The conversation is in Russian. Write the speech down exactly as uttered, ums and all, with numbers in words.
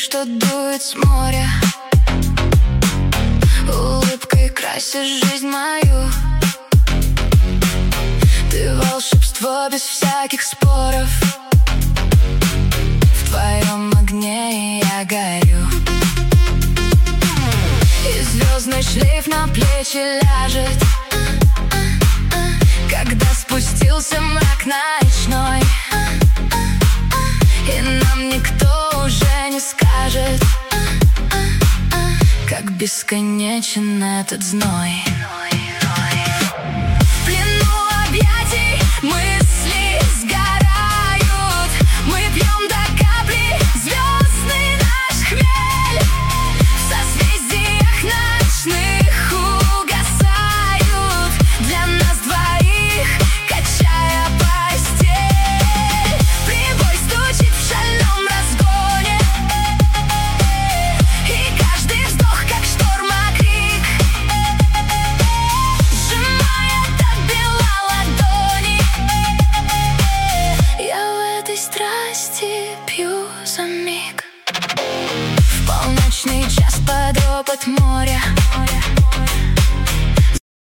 что дует с моря. Улыбкой красишь жизнь мою. Ты волшебство без всяких споров. В твоем огне я горю. И звездный шлейф на плечи ляжет, когда спустился мрак ночной. И нам никто уже не скажет, как бесконечен этот зной. В плену объятий мысли сгорают. Мы пьем до капли звездный наш хмель. В созвездиях ночных угасают для нас двоих, качая постель. Прибой стучит в шальном разгоне, и каждый вздох как шторм-крик, сжимая до бела ладони. Я в этой страсти пью за миг. В полночный час под ропот моря